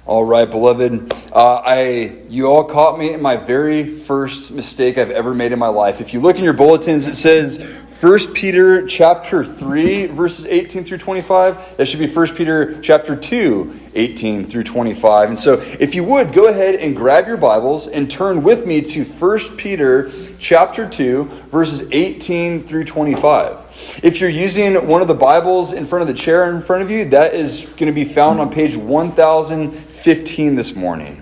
All right, beloved. You all caught me in my very first mistake I've ever made in my life. If you look in your bulletins, it says 1 Peter chapter 3, verses 18 through 25. That should be 1 Peter chapter 2, 18 through 25. And so if you would, go ahead and grab your Bibles and turn with me to 1 Peter chapter 2, verses 18 through 25. If you're using one of the Bibles in front of the chair in front of you, that is going to be found on page 1015 this morning.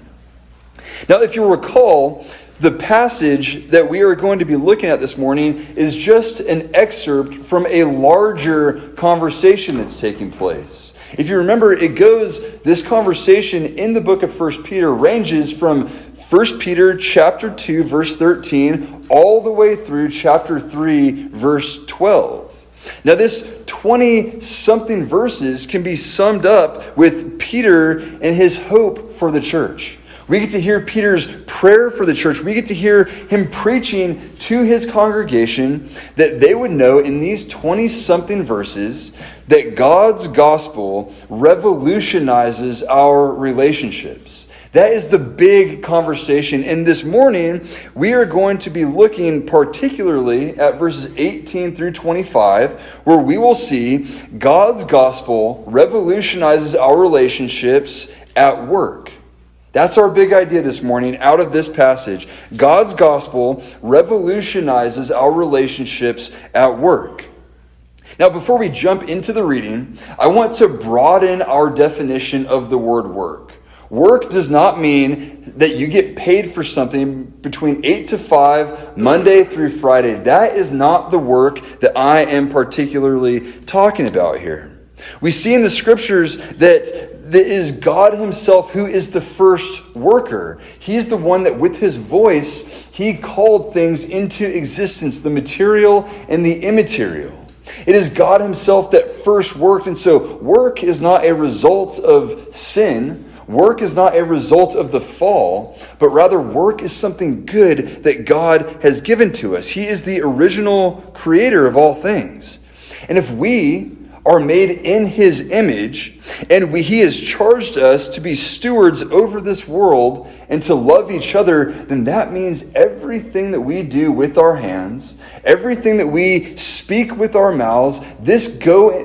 Now, if you recall, the passage that we are going to be looking at this morning is just an excerpt from a larger conversation that's taking place. If you remember, this conversation in the book of 1 Peter ranges from 1 Peter chapter 2, verse 13, all the way through chapter 3, verse 12. Now, this 20-something verses can be summed up with Peter and his hope for the church. We get to hear Peter's prayer for the church. We get to hear him preaching to his congregation that they would know in these 20-something verses that God's gospel revolutionizes our relationships. That is the big conversation. And this morning, we are going to be looking particularly at verses 18 through 25, where we will see God's gospel revolutionizes our relationships at work. That's our big idea this morning out of this passage. God's gospel revolutionizes our relationships at work. Now, before we jump into the reading, I want to broaden our definition of the word work. Work does not mean that you get paid for something between 8 to 5, Monday through Friday. That is not the work that I am particularly talking about here. We see in the scriptures that it is God himself who is the first worker. He's the one that with his voice, he called things into existence, the material and the immaterial. It is God himself that first worked. And so work is not a result of sin. Work is not a result of the fall, but rather work is something good that God has given to us. He is the original creator of all things. And if we are made in his image, and he has charged us to be stewards over this world and to love each other, then that means everything that we do with our hands, everything that we speak with our mouths, this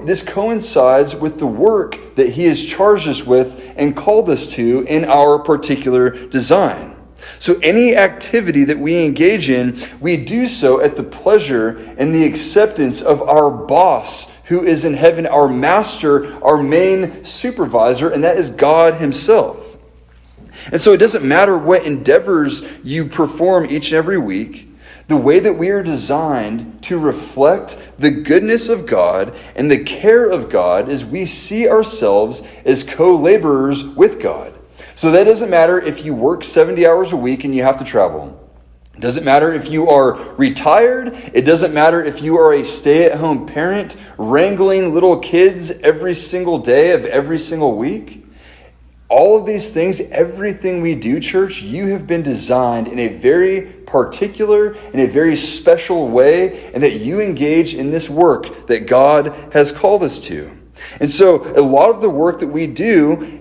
coincides with the work that he has charged us with and called us to in our particular design. So any activity that we engage in, we do so at the pleasure and the acceptance of our boss who is in heaven, our master, our main supervisor, and that is God himself. And so it doesn't matter what endeavors you perform each and every week, the way that we are designed to reflect the goodness of God and the care of God is we see ourselves as co-laborers with God. So that doesn't matter if you work 70 hours a week and you have to travel. It doesn't matter if you are retired. It doesn't matter if you are a stay-at-home parent wrangling little kids every single day of every single week. All of these things, everything we do, church, you have been designed in a very particular, in a very special way, and that you engage in this work that God has called us to. And so a lot of the work that we do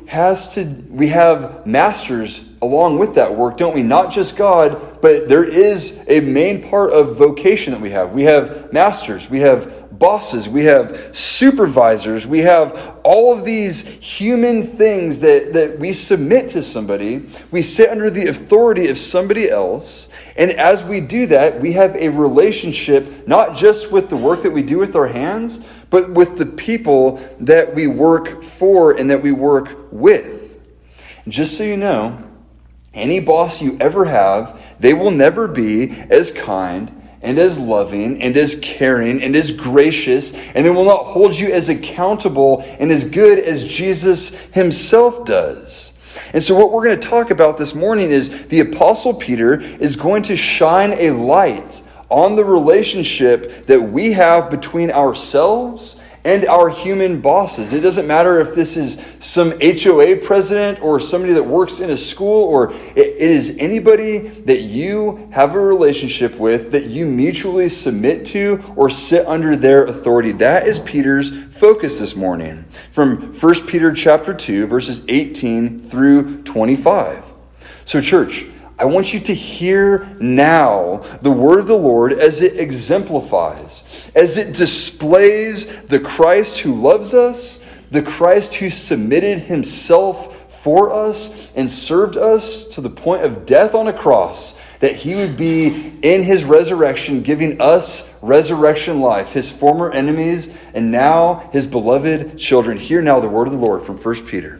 we have masters along with that work, don't we? Not just God, but there is a main part of vocation that we have. We have masters, we have bosses, we have supervisors, we have all of these human things that we submit to somebody. We sit under the authority of somebody else. And as we do that, we have a relationship, not just with the work that we do with our hands, but with the people that we work for and that we work with. Just so you know, any boss you ever have, they will never be as kind and as loving and as caring and as gracious, and they will not hold you as accountable and as good as Jesus himself does. And so what we're going to talk about this morning is the Apostle Peter is going to shine a light on the relationship that we have between ourselves and our human bosses. It doesn't matter if this is some HOA president or somebody that works in a school, or it is anybody that you have a relationship with that you mutually submit to or sit under their authority. That is Peter's focus this morning from 1 Peter chapter 2, verses 18 through 25. So church, I want you to hear now the word of the Lord as it exemplifies, as it displays the Christ who loves us, the Christ who submitted himself for us and served us to the point of death on a cross, that he would be in his resurrection giving us resurrection life, his former enemies and now his beloved children. Hear now the word of the Lord from 1 Peter.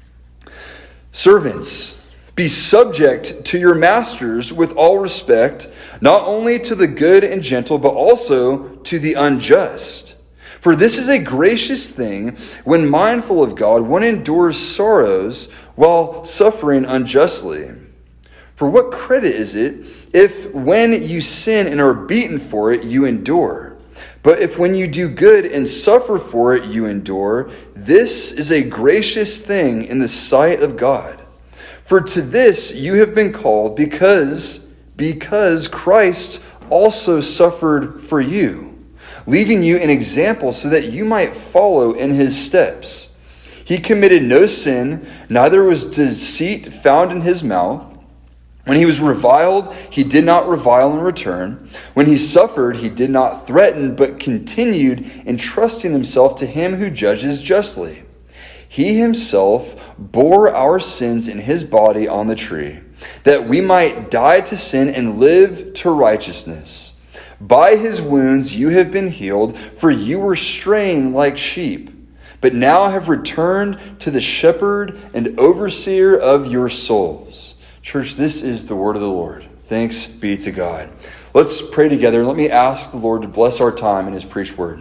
Servants, be subject to your masters with all respect, not only to the good and gentle, but also to the unjust. For this is a gracious thing when mindful of God, one endures sorrows while suffering unjustly. For what credit is it if when you sin and are beaten for it, you endure? But if when you do good and suffer for it, you endure, this is a gracious thing in the sight of God. For to this you have been called because Christ also suffered for you, leaving you an example so that you might follow in his steps. He committed no sin, neither was deceit found in his mouth. When he was reviled, he did not revile in return. When he suffered, he did not threaten, but continued entrusting himself to him who judges justly. He himself bore our sins in his body on the tree, that we might die to sin and live to righteousness. By his wounds you have been healed, for you were straying like sheep, but now have returned to the shepherd and overseer of your souls. Church, this is the word of the Lord. Thanks be to God. Let's pray together. Let me ask the Lord to bless our time in his preached word.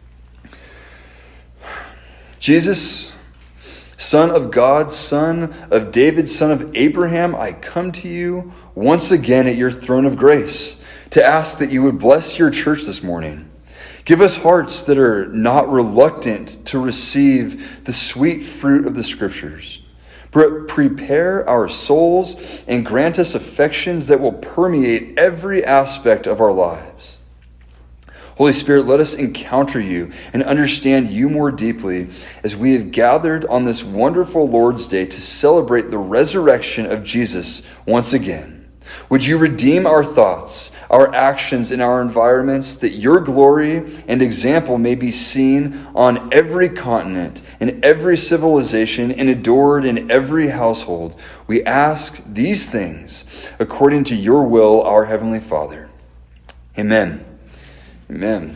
Jesus, Son of God, Son of David, Son of Abraham, I come to you once again at your throne of grace to ask that you would bless your church this morning. Give us hearts that are not reluctant to receive the sweet fruit of the Scriptures. Prepare our souls and grant us affections that will permeate every aspect of our lives. Holy Spirit, let us encounter you and understand you more deeply as we have gathered on this wonderful Lord's Day to celebrate the resurrection of Jesus once again. Would you redeem our thoughts, our actions, and our environments, that your glory and example may be seen on every continent, in every civilization, and adored in every household? We ask these things according to your will, our Heavenly Father. Amen. Amen.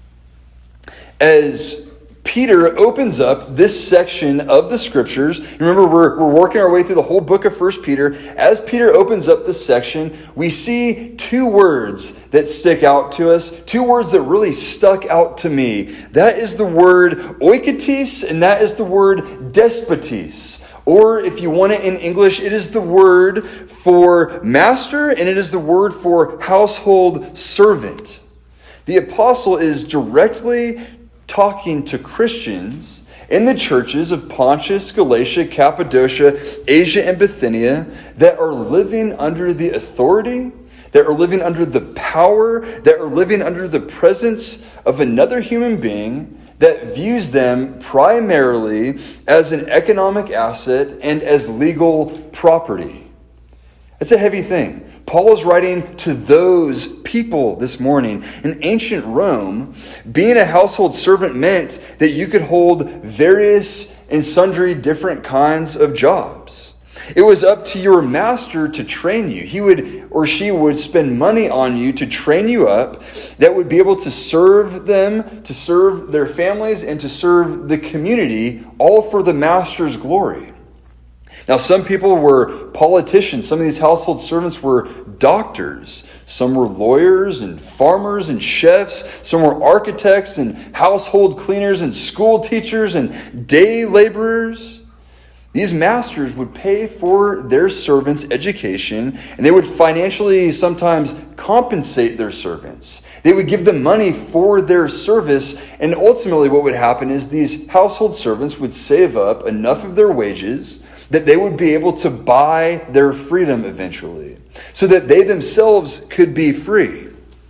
As Peter opens up this section of the Scriptures, remember we're working our way through the whole book of 1 Peter. As Peter opens up this section, we see two words that stick out to us, two words that really stuck out to me. That is the word oikotes, and that is the word despotes. Or if you want it in English, it is the word for master, and it is the word for household servant. The apostle is directly talking to Christians in the churches of Pontus, Galatia, Cappadocia, Asia, and Bithynia that are living under the authority, that are living under the power, that are living under the presence of another human being that views them primarily as an economic asset and as legal property. It's a heavy thing. Paul is writing to those people this morning. In ancient Rome, being a household servant meant that you could hold various and sundry different kinds of jobs. It was up to your master to train you. He would or she would spend money on you to train you up that would be able to serve them, to serve their families, and to serve the community, all for the master's glory. Now, some people were politicians. Some of these household servants were doctors. Some were lawyers and farmers and chefs. Some were architects and household cleaners and school teachers and day laborers. These masters would pay for their servants' education, and they would financially sometimes compensate their servants. They would give them money for their service, and ultimately what would happen is these household servants would save up enough of their wages that they would be able to buy their freedom eventually, so that they themselves could be free.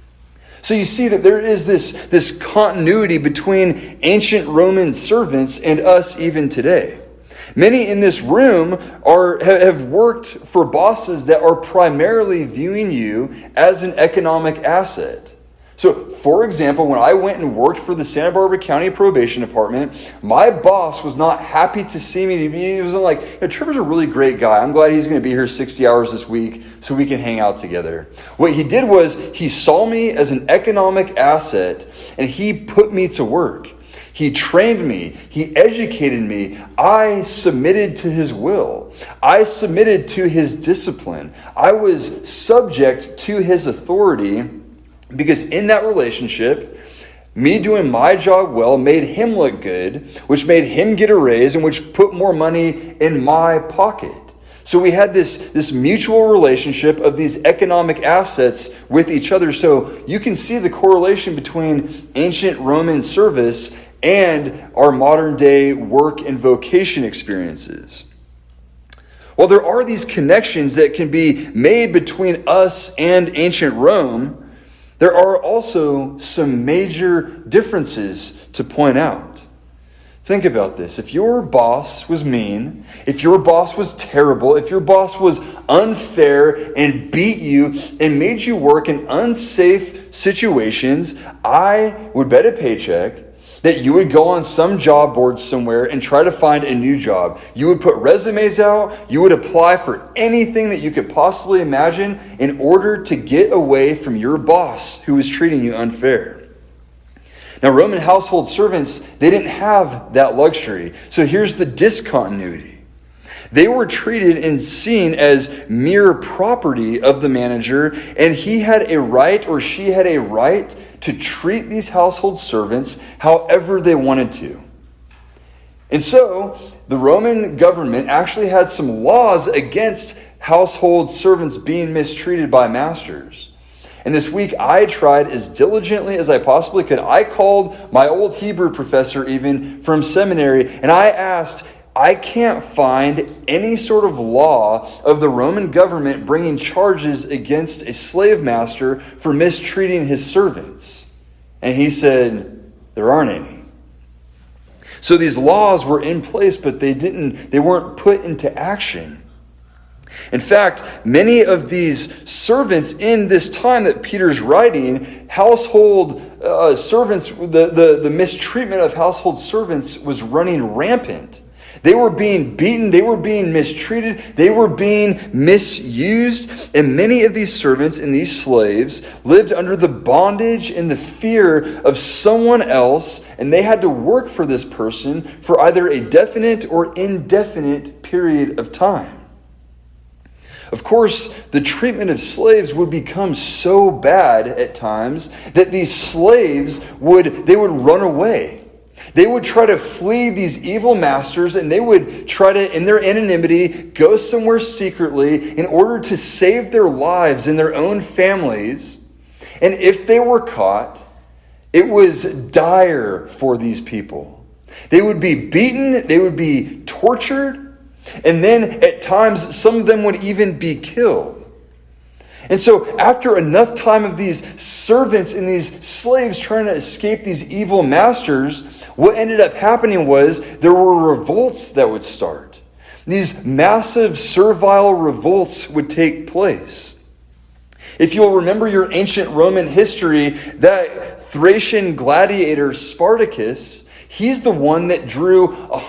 So you see that there is this continuity between ancient Roman servants and us even today. Many in this room have worked for bosses that are primarily viewing you as an economic asset. So, for example, when I went and worked for the Santa Barbara County Probation Department, my boss was not happy to see me. He was like, Trevor's a really great guy. I'm glad he's going to be here 60 hours this week so we can hang out together. What he did was he saw me as an economic asset and he put me to work. He trained me. He educated me. I submitted to his will. I submitted to his discipline. I was subject to his authority. Because in that relationship, me doing my job well made him look good, which made him get a raise, and which put more money in my pocket. So we had this mutual relationship of these economic assets with each other. So you can see the correlation between ancient Roman service and our modern day work and vocation experiences. While there are these connections that can be made between us and ancient Rome, there are also some major differences to point out. Think about this. If your boss was mean, if your boss was terrible, if your boss was unfair and beat you and made you work in unsafe situations, I would bet a paycheck that you would go on some job board somewhere and try to find a new job. You would put resumes out. You would apply for anything that you could possibly imagine in order to get away from your boss who was treating you unfair. Now, Roman household servants, they didn't have that luxury. So here's the discontinuity. They were treated and seen as mere property of the manager, and he had a right, or she had a right, to treat these household servants however they wanted to. And so, the Roman government actually had some laws against household servants being mistreated by masters. And this week, I tried as diligently as I possibly could. I called my old Hebrew professor even from seminary, and I asked, I can't find any sort of law of the Roman government bringing charges against a slave master for mistreating his servants. And he said, there aren't any. So these laws were in place, but they weren't put into action. In fact, many of these servants in this time that Peter's writing, household servants, the mistreatment of household servants was running rampant. They were being beaten, they were being mistreated, they were being misused, and many of these servants and these slaves lived under the bondage and the fear of someone else, and they had to work for this person for either a definite or indefinite period of time. Of course, the treatment of slaves would become so bad at times that these slaves would run away. They would try to flee these evil masters, and they would try to, in their anonymity, go somewhere secretly in order to save their lives and their own families. And if they were caught, it was dire for these people. They would be beaten, they would be tortured, and then at times some of them would even be killed. And so after enough time of these servants and these slaves trying to escape these evil masters, what ended up happening was there were revolts that would start. These massive servile revolts would take place. If you'll remember your ancient Roman history, that Thracian gladiator Spartacus, he's the one that drew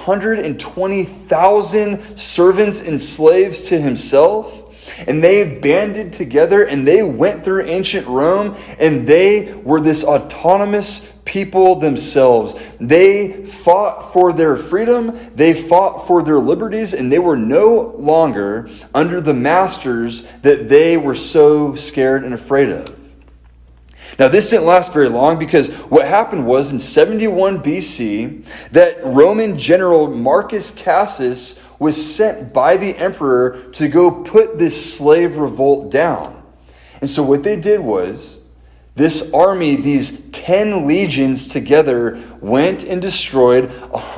120,000 servants and slaves to himself. And they banded together and they went through ancient Rome, and they were this autonomous people themselves. They fought for their freedom, they fought for their liberties, and they were no longer under the masters that they were so scared and afraid of. Now, this didn't last very long, because what happened was in 71 BC, that Roman general Marcus Cassus was sent by the emperor to go put this slave revolt down. And so what they did was, This army, these 10 legions together, went and destroyed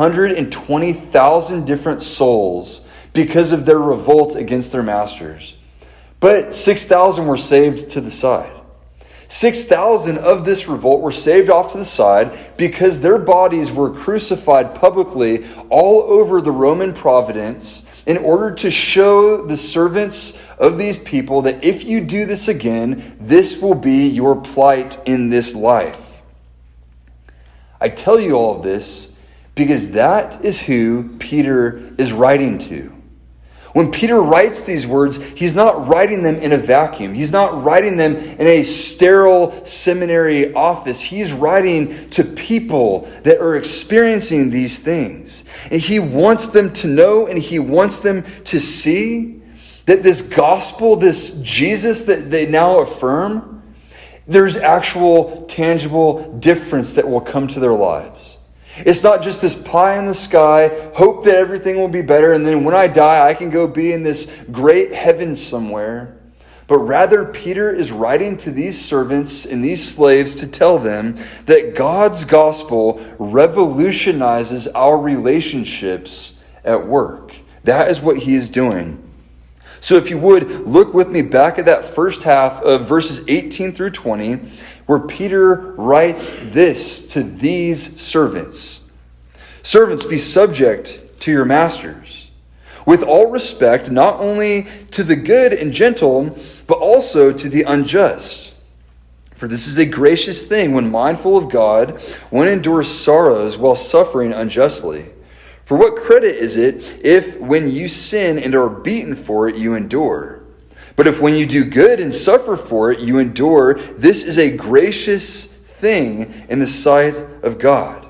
120,000 different souls because of their revolt against their masters. But 6,000 were saved to the side. 6,000 of this revolt were saved off to the side because their bodies were crucified publicly all over the Roman province in order to show the servants of these people that if you do this again, this will be your plight in this life. I tell you all of this because that is who Peter is writing to. When Peter writes these words, he's not writing them in a vacuum. He's not writing them in a sterile seminary office. He's writing to people that are experiencing these things. And he wants them to know and he wants them to see that this gospel, this Jesus that they now affirm, there's actual tangible difference that will come to their lives. It's not just this pie in the sky, hope that everything will be better, and then when I die, I can go be in this great heaven somewhere. But rather, Peter is writing to these servants and these slaves to tell them that God's gospel revolutionizes our relationships at work. That is what he is doing. So if you would, look with me back at that first half of verses 18 through 20, where Peter writes this to these servants. Servants, be subject to your masters, with all respect, not only to the good and gentle, but also to the unjust. For this is a gracious thing when mindful of God, one endures sorrows while suffering unjustly. For what credit is it if when you sin and are beaten for it, you endure? But if when you do good and suffer for it, you endure, this is a gracious thing in the sight of God.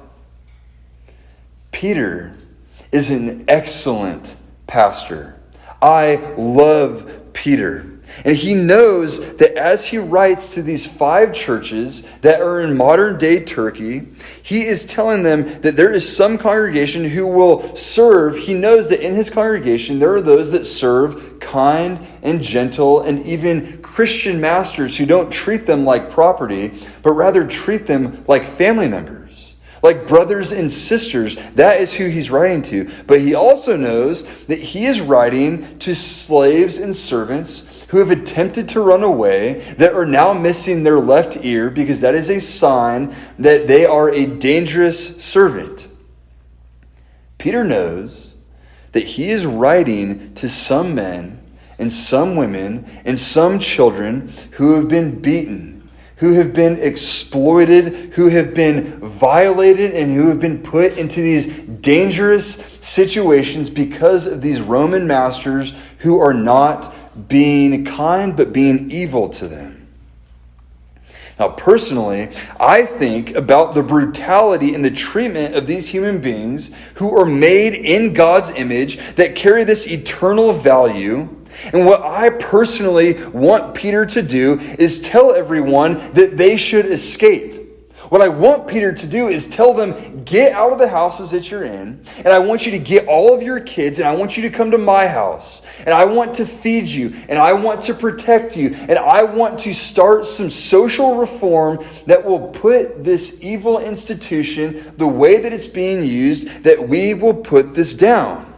Peter is an excellent pastor. I love Peter. And he knows that as he writes to these 5 churches that are in modern day Turkey, he is telling them that there is some congregation who will serve. He knows that in his congregation there are those that serve kind and gentle and even Christian masters who don't treat them like property, but rather treat them like family members, like brothers and sisters. That is who he's writing to. But he also knows that he is writing to slaves and servants who have attempted to run away, that are now missing their left ear because that is a sign that they are a dangerous servant. Peter knows that he is writing to some men and some women and some children who have been beaten, who have been exploited, who have been violated, and who have been put into these dangerous situations because of these Roman masters who are not being kind, but being evil to them. Now, personally, I think about the brutality and the treatment of these human beings who are made in God's image, that carry this eternal value. And what I personally want Peter to do is tell everyone that they should escape. What I want Peter to do is tell them, get out of the houses that you're in, and I want you to get all of your kids, and I want you to come to my house, and I want to feed you, and I want to protect you, and I want to start some social reform that will put this evil institution, the way that it's being used, that we will put this down.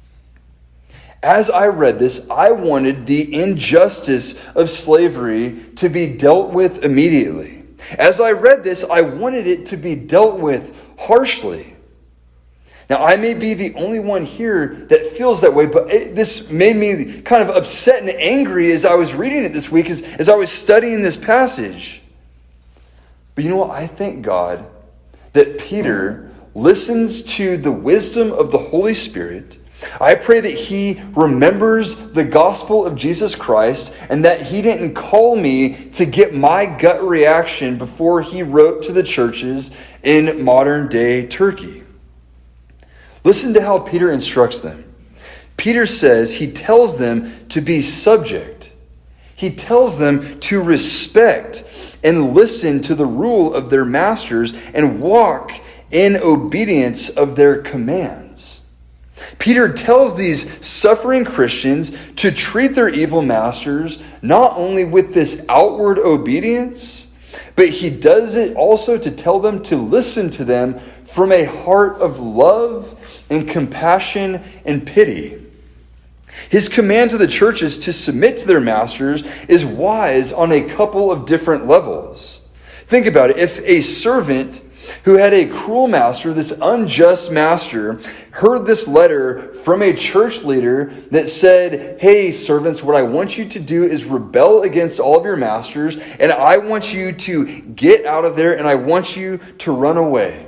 As I read this, I wanted the injustice of slavery to be dealt with immediately. As I read this, I wanted it to be dealt with harshly. Now, I may be the only one here that feels that way, but this made me kind of upset and angry as I was reading it this week, as I was studying this passage. But you know what? I thank God that Peter listens to the wisdom of the Holy Spirit. I pray that he remembers the gospel of Jesus Christ and that he didn't call me to get my gut reaction before he wrote to the churches in modern day Turkey. Listen to how Peter instructs them. Peter says he tells them to be subject. He tells them to respect and listen to the rule of their masters and walk in obedience of their commands. Peter tells these suffering Christians to treat their evil masters not only with this outward obedience, but he does it also to tell them to listen to them from a heart of love and compassion and pity. His command to the churches to submit to their masters is wise on a couple of different levels. Think about it. If a servant who had a cruel master, this unjust master, heard this letter from a church leader that said, hey, servants, what I want you to do is rebel against all of your masters, and I want you to get out of there, and I want you to run away.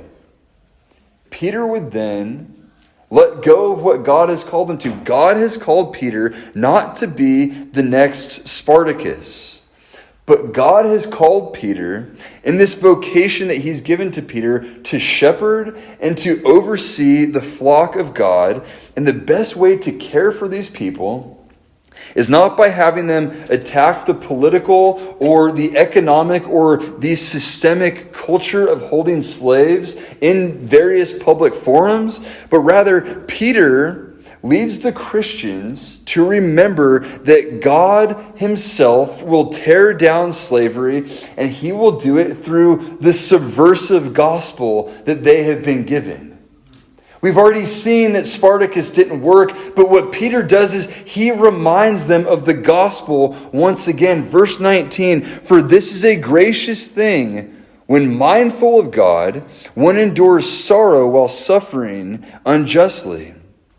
Peter would then let go of what God has called him to. God has called Peter not to be the next Spartacus. But God has called Peter in this vocation that he's given to Peter to shepherd and to oversee the flock of God. And the best way to care for these people is not by having them attack the political or the economic or the systemic culture of holding slaves in various public forums, but rather Peter leads the Christians to remember that God himself will tear down slavery, and he will do it through the subversive gospel that they have been given. We've already seen that Spartacus didn't work, but what Peter does is he reminds them of the gospel once again. Verse 19, for this is a gracious thing when mindful of God, one endures sorrow while suffering unjustly.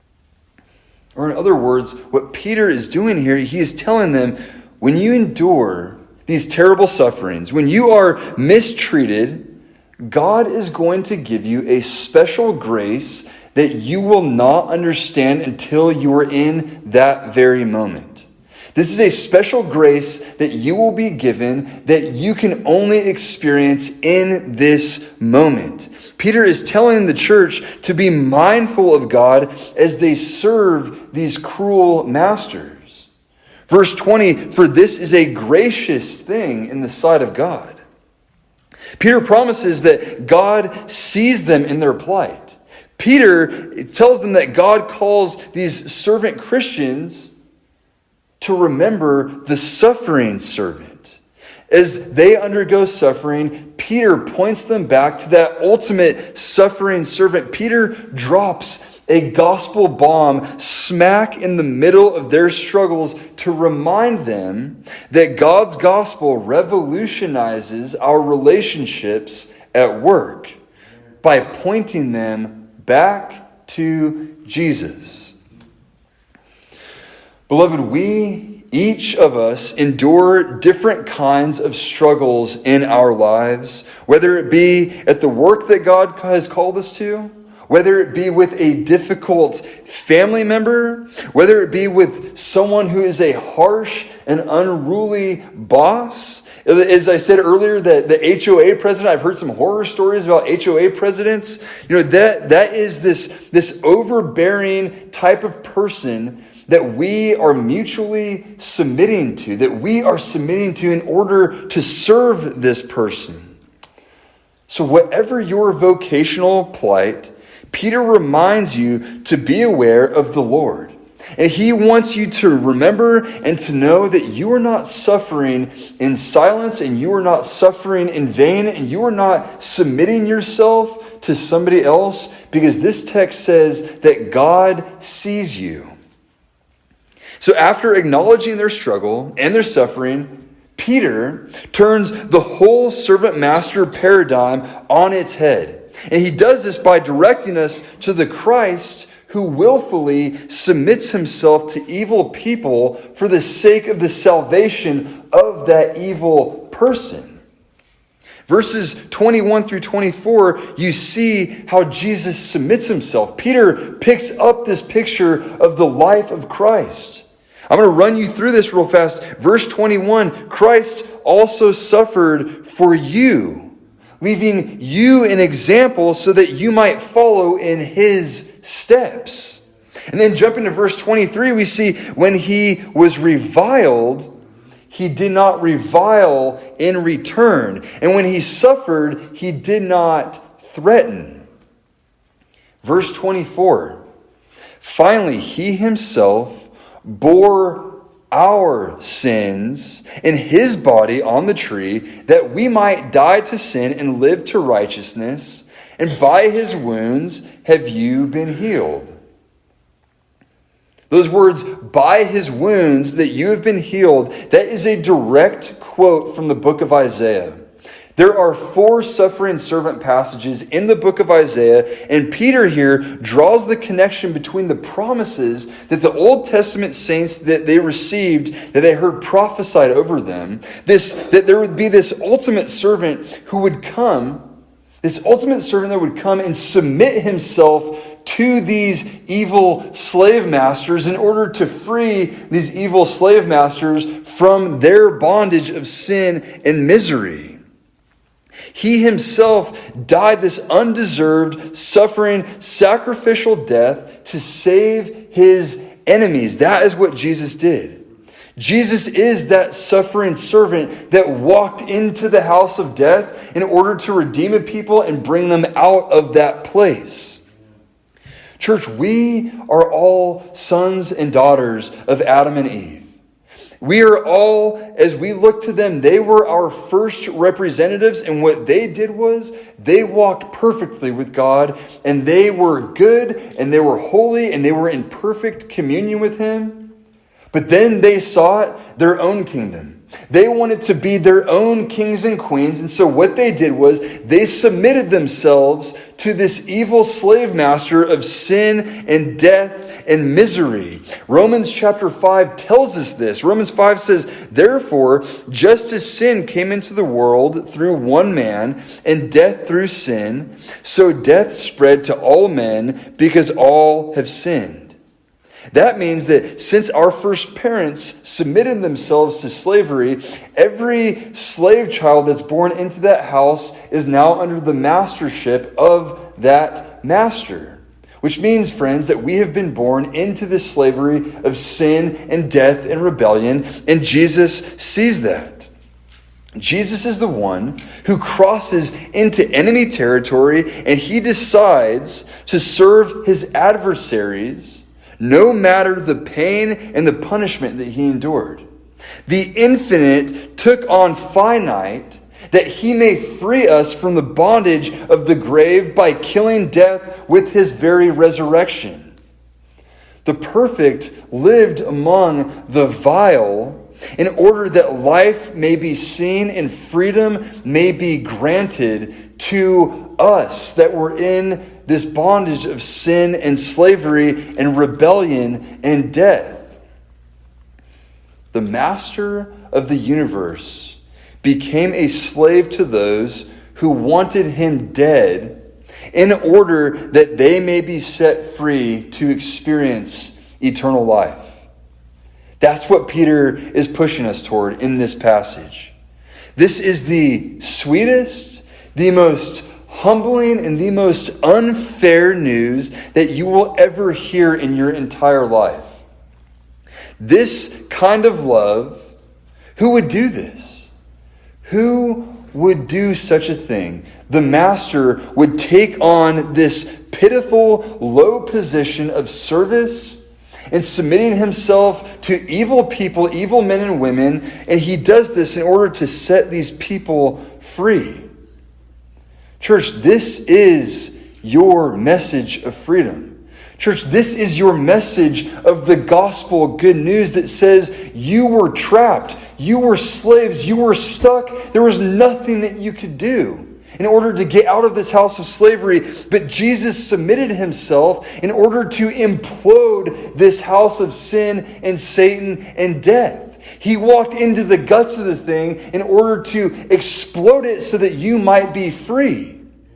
Or in other words, what Peter is doing here, he is telling them, when you endure these terrible sufferings, when you are mistreated, God is going to give you a special grace that you will not understand until you are in that very moment. This is a special grace that you will be given that you can only experience in this moment. Peter is telling the church to be mindful of God as they serve these cruel masters. Verse 20, for this is a gracious thing in the sight of God. Peter promises that God sees them in their plight. Peter tells them that God calls these servant Christians to remember the suffering servant. As they undergo suffering, Peter points them back to that ultimate suffering servant. Peter drops a gospel bomb smack in the middle of their struggles to remind them that God's gospel revolutionizes our relationships at work by pointing them back to Jesus. Beloved, each of us endure different kinds of struggles in our lives, whether it be at the work that God has called us to, whether it be with a difficult family member, whether it be with someone who is a harsh and unruly boss. As I said earlier, the HOA president, I've heard some horror stories about HOA presidents. That is this overbearing type of person that we are mutually submitting to, that we are submitting to in order to serve this person. So whatever your vocational plight, Peter reminds you to be aware of the Lord. And he wants you to remember and to know that you are not suffering in silence, and you are not suffering in vain, and you are not submitting yourself to somebody else, because this text says that God sees you. So after acknowledging their struggle and their suffering, Peter turns the whole servant-master paradigm on its head. And he does this by directing us to the Christ who willfully submits himself to evil people for the sake of the salvation of that evil person. Verses 21 through 24, you see how Jesus submits himself. Peter picks up this picture of the life of Christ. I'm going to run you through this real fast. Verse 21, Christ also suffered for you, leaving you an example so that you might follow in his steps. And then jumping to verse 23, we see when he was reviled, he did not revile in return. And when he suffered, he did not threaten. Verse 24, finally, he himself bore our sins in his body on the tree, that we might die to sin and live to righteousness, and by his wounds have you been healed. Those words, by his wounds that you have been healed, that is a direct quote from the book of Isaiah. There are 4 suffering servant passages in the book of Isaiah, and Peter here draws the connection between the promises that the Old Testament saints that they received, that they heard prophesied over them, that there would be this ultimate servant who would come, this ultimate servant that would come and submit himself to these evil slave masters in order to free these evil slave masters from their bondage of sin and misery. He himself died this undeserved, suffering, sacrificial death to save his enemies. That is what Jesus did. Jesus is that suffering servant that walked into the house of death in order to redeem a people and bring them out of that place. Church, we are all sons and daughters of Adam and Eve. We are all, as we look to them, they were our first representatives, and what they did was they walked perfectly with God, and they were good, and they were holy, and they were in perfect communion with him. But then they sought their own kingdom. They wanted to be their own kings and queens, and so what they did was they submitted themselves to this evil slave master of sin and death and misery. Romans chapter 5 tells us this. Romans 5 says, therefore, just as sin came into the world through one man, and death through sin, so death spread to all men because all have sinned. That means that since our first parents submitted themselves to slavery, every slave child that's born into that house is now under the mastership of that master. Which means, friends, that we have been born into this slavery of sin and death and rebellion, and Jesus sees that. Jesus is the one who crosses into enemy territory, and he decides to serve his adversaries no matter the pain and the punishment that he endured. The infinite took on finite, that he may free us from the bondage of the grave by killing death with his very resurrection. The perfect lived among the vile in order that life may be seen and freedom may be granted to us that were in this bondage of sin and slavery and rebellion and death. The master of the universe became a slave to those who wanted him dead in order that they may be set free to experience eternal life. That's what Peter is pushing us toward in this passage. This is the sweetest, the most humbling, and the most unfair news that you will ever hear in your entire life. This kind of love, who would do this? Who would do such a thing? The master would take on this pitiful, low position of service and submitting himself to evil people, evil men and women, and he does this in order to set these people free. Church, this is your message of freedom. Church, this is your message of the gospel good news that says you were trapped, you were slaves, you were stuck. There was nothing that you could do in order to get out of this house of slavery. But Jesus submitted himself in order to implode this house of sin and Satan and death. He walked into the guts of the thing in order to explode it so that you might be free.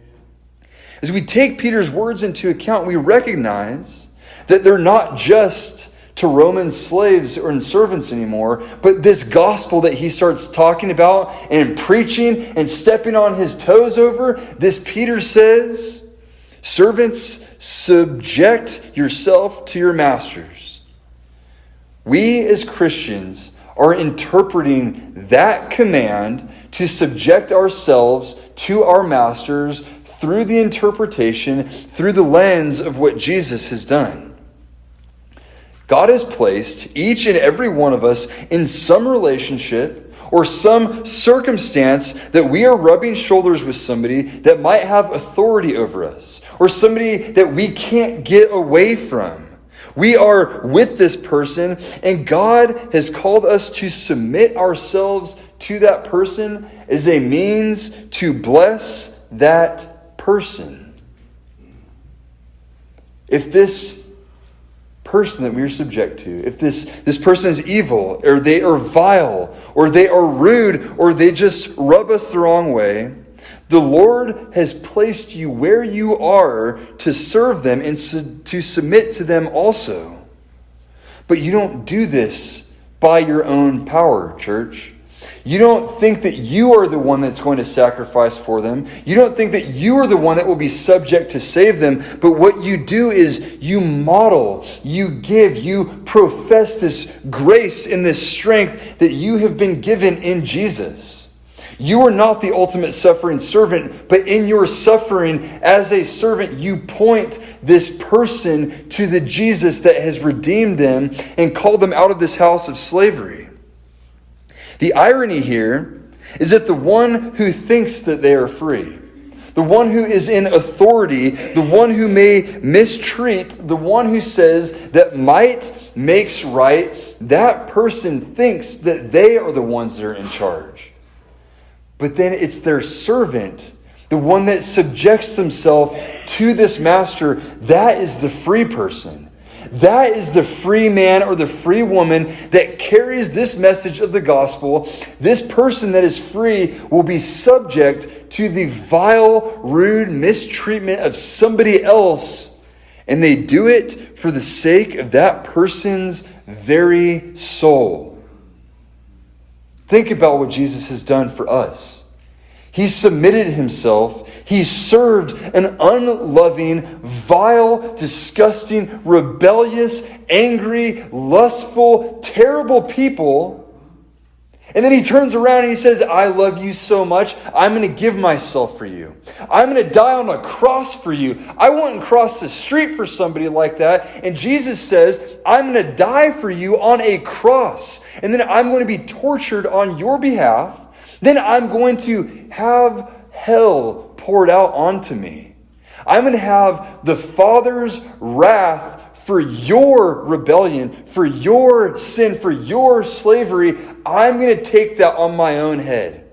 As we take Peter's words into account, we recognize that they're not just to Roman slaves or servants anymore, but this gospel that he starts talking about and preaching and stepping on his toes over, this Peter says, servants, subject yourself to your masters. We as Christians are interpreting that command to subject ourselves to our masters through the interpretation, through the lens of what Jesus has done. God has placed each and every one of us in some relationship or some circumstance that we are rubbing shoulders with somebody that might have authority over us, or somebody that we can't get away from. We are with this person, and God has called us to submit ourselves to that person as a means to bless that person. If this person that we are subject to, if this person is evil, or they are vile, or they are rude, or they just rub us the wrong way, the Lord has placed you where you are to serve them and to submit to them also. But you don't do this by your own power, church. You don't think that you are the one that's going to sacrifice for them. You don't think that you are the one that will be subject to save them. But what you do is you model, you give, you profess this grace and this strength that you have been given in Jesus. You are not the ultimate suffering servant, but in your suffering as a servant, you point this person to the Jesus that has redeemed them and called them out of this house of slavery. The irony here is that the one who thinks that they are free, the one who is in authority, the one who may mistreat, the one who says that might makes right, that person thinks that they are the ones that are in charge. But then it's their servant, the one that subjects themselves to this master, that is the free person. That is the free man or the free woman that carries this message of the gospel. This person that is free will be subject to the vile, rude mistreatment of somebody else. And they do it for the sake of that person's very soul. Think about what Jesus has done for us. He submitted himself. He served an unloving, vile, disgusting, rebellious, angry, lustful, terrible people. And then he turns around and he says, I love you so much, I'm going to give myself for you. I'm going to die on a cross for you. I wouldn't cross the street for somebody like that. And Jesus says, I'm going to die for you on a cross. And then I'm going to be tortured on your behalf. Then I'm going to have hell poured out onto me. I'm going to have the Father's wrath for your rebellion, for your sin, for your slavery. I'm going to take that on my own head.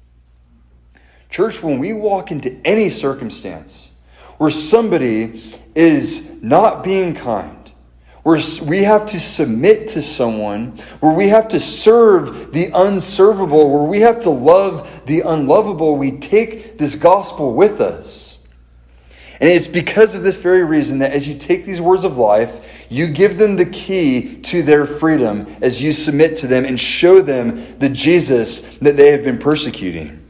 Church, when we walk into any circumstance where somebody is not being kind, where we have to submit to someone, where we have to serve the unservable, where we have to love the unlovable, we take this gospel with us. And it's because of this very reason that as you take these words of life, you give them the key to their freedom as you submit to them and show them the Jesus that they have been persecuting.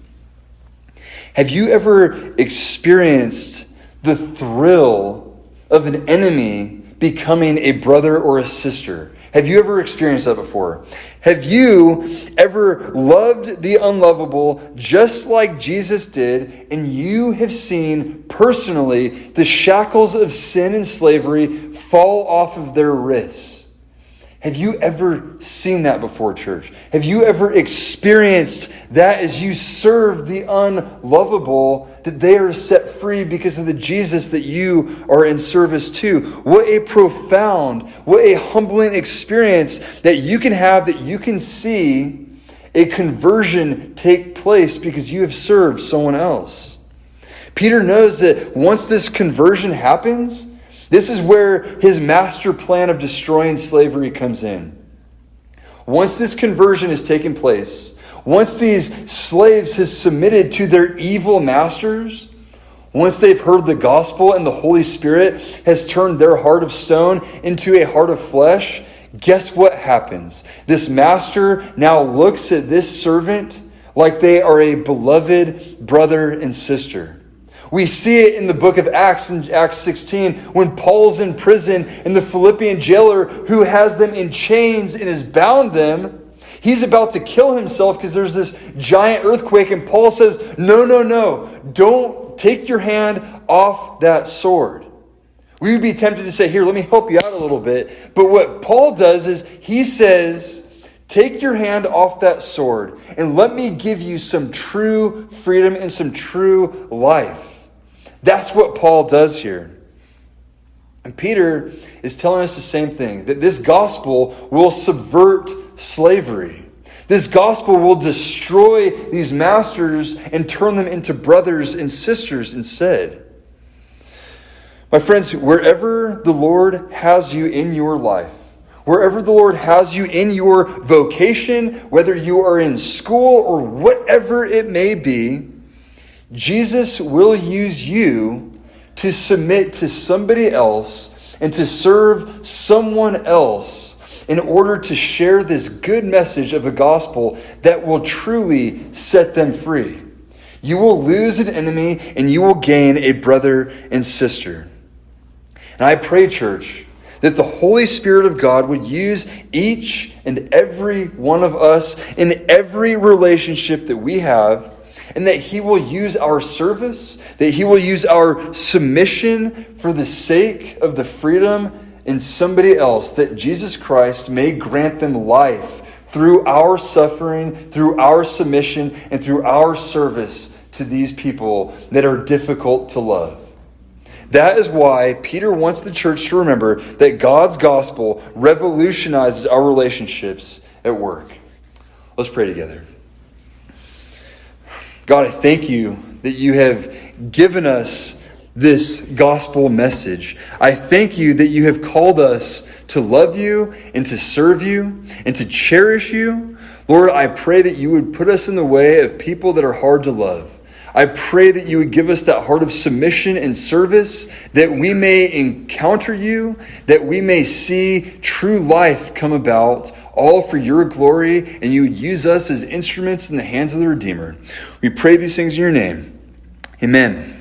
Have you ever experienced the thrill of an enemy becoming a brother or a sister? Have you ever experienced that before? Have you ever loved the unlovable just like Jesus did, and you have seen personally the shackles of sin and slavery fall off of their wrists? Have you ever seen that before, church? Have you ever experienced that as you serve the unlovable, that they are set free because of the Jesus that you are in service to? What a profound, what a humbling experience that you can have, that you can see a conversion take place because you have served someone else. Peter knows that once this conversion happens, this is where his master plan of destroying slavery comes in. Once this conversion has taken place, once these slaves have submitted to their evil masters, once they've heard the gospel and the Holy Spirit has turned their heart of stone into a heart of flesh, guess what happens? This master now looks at this servant like they are a beloved brother and sister. We see it in the book of Acts, in Acts 16, when Paul's in prison and the Philippian jailer who has them in chains and has bound them, he's about to kill himself because there's this giant earthquake, and Paul says, no, don't take your hand off that sword. We would be tempted to say, here, let me help you out a little bit. But what Paul does is he says, take your hand off that sword and let me give you some true freedom and some true life. That's what Paul does here. And Peter is telling us the same thing, that this gospel will subvert slavery. This gospel will destroy these masters and turn them into brothers and sisters instead. My friends, wherever the Lord has you in your life, wherever the Lord has you in your vocation, whether you are in school or whatever it may be, Jesus will use you to submit to somebody else and to serve someone else in order to share this good message of a gospel that will truly set them free. You will lose an enemy and you will gain a brother and sister. And I pray, church, that the Holy Spirit of God would use each and every one of us in every relationship that we have, and that He will use our service, that He will use our submission for the sake of the freedom in somebody else, that Jesus Christ may grant them life through our suffering, through our submission, and through our service to these people that are difficult to love. That is why Peter wants the church to remember that God's gospel revolutionizes our relationships at work. Let's pray together. God, I thank you that you have given us this gospel message. I thank you that you have called us to love you and to serve you and to cherish you. Lord, I pray that you would put us in the way of people that are hard to love. I pray that you would give us that heart of submission and service, that we may encounter you, that we may see true life come about, all for your glory, and you would use us as instruments in the hands of the Redeemer. We pray these things in your name. Amen.